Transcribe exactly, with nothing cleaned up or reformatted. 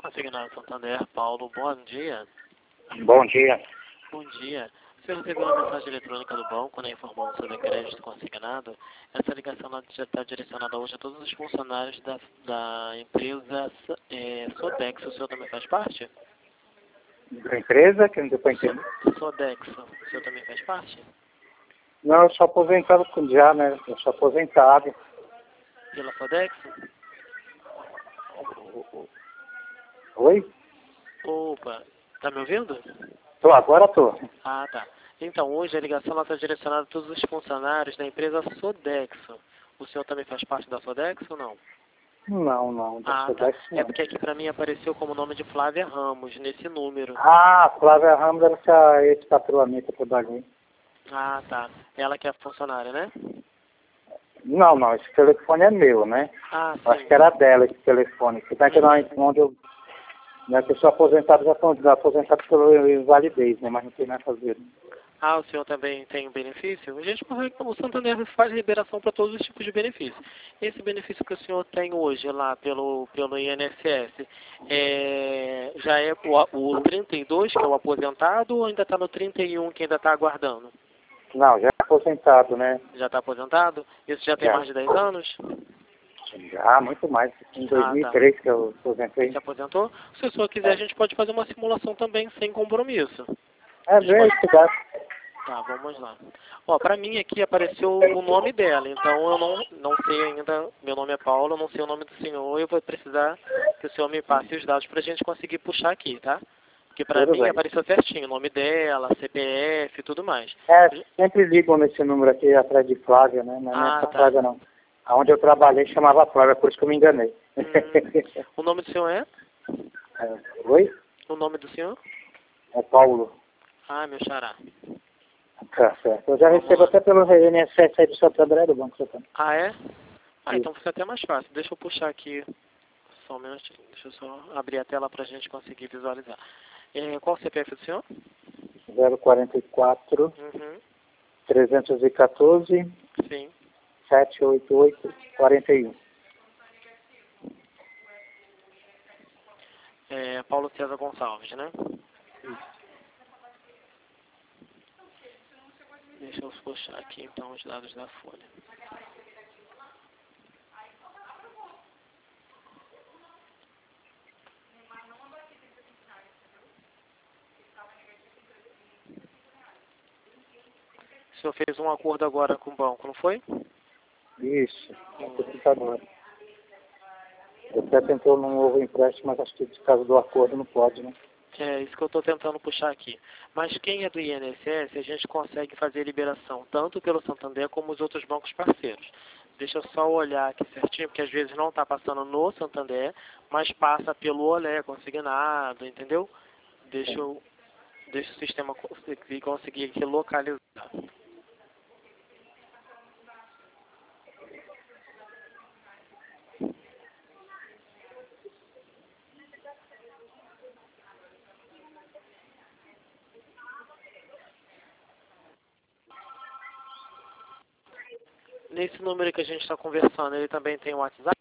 Consignado Santander, Paulo, bom dia. Bom dia. Bom dia. Você recebeu uma mensagem eletrônica do banco, né, informando sobre crédito consignado. Essa ligação já está direcionada hoje a todos os funcionários da, da empresa é, Sodex. O senhor também faz parte? Da empresa, que não deu para entender. Sodex. O senhor também faz parte? Não, eu sou aposentado já, né? Eu sou aposentado. Pela Sodex? Oi? Opa, tá me ouvindo? Tô, agora tô. Ah, tá. Então, hoje a ligação está direcionada a todos os funcionários da empresa Sodex. O senhor também faz parte da Sodex ou não? Não, não, da Ah, tá. Sodex É não. porque aqui pra mim apareceu como nome de Flávia Ramos, nesse número. Ah, Flávia Ramos era essa ex-patroa minha que eu trabalhei. Ah, tá. Ela que é a funcionária, né? Não, não, esse telefone é meu, né? Ah, Eu acho sim. que era dela esse telefone. Que tá aqui na onde eu... Né, que eu sou aposentado, já estou aposentado pela invalidez, né? Mas não tem nada a fazer. Ah, o senhor também tem um benefício? A gente consegue, o Santander faz liberação para todos os tipos de benefício. Esse benefício que o senhor tem hoje lá pelo, pelo I N S S, é, já é o, o trinta e dois, que é o aposentado, ou ainda está no trinta e um, que ainda está aguardando? Não, já é aposentado, né? Já está aposentado? Isso já tem Já. mais de dez anos? Já, muito mais. Em Ah, tá. dois mil e três que eu aposentei. Se aposentou? Se o senhor quiser, a gente pode fazer uma simulação também, sem compromisso. É, vem estudar. Tá, vamos lá. Ó, pra mim aqui apareceu o nome dela, então eu não, não sei ainda, meu nome é Paulo, eu não sei o nome do senhor, eu vou precisar que o senhor me passe os dados pra gente conseguir puxar aqui, tá? Porque pra Tudo mim bem. apareceu certinho, o nome dela, C P F e tudo mais. É, sempre ligam nesse número aqui atrás de Flávia, né? Não é Ah, essa tá. Flávia, não. Aonde eu trabalhei chamava Flávia, por isso que eu me enganei. Hum, o nome do senhor é? É, oi? O nome do senhor? É Paulo. Ah, meu xará. Tá certo. Eu já Vamos recebo lá. até pelo I N S S aí do Santo André, do Banco Santander. Ah, é? Ah, Isso. então fica até mais fácil. Deixa eu puxar aqui só um minutinho. Deixa eu só abrir a tela pra gente conseguir visualizar. É, qual o C P F do senhor? zero quarenta e quatro, Uhum, trezentos e quatorze, sim. setecentos e oitenta e oito, quarenta e um. É, Paulo César Gonçalves, né? Deixa eu puxar aqui então os dados da folha. O senhor fez um acordo agora com o banco, não foi? Isso. Computador. Eu até tentou num novo empréstimo, mas acho que por causa do acordo não pode, né? É isso que eu estou tentando puxar aqui. Mas quem é do I N S S, a gente consegue fazer liberação tanto pelo Santander como os outros bancos parceiros. Deixa eu só olhar aqui certinho, porque às vezes não está passando no Santander, mas passa pelo Olé consignado, entendeu? Deixa, eu, deixa o sistema conseguir, conseguir aqui localizar. Nesse número que a gente está conversando, ele também tem o WhatsApp?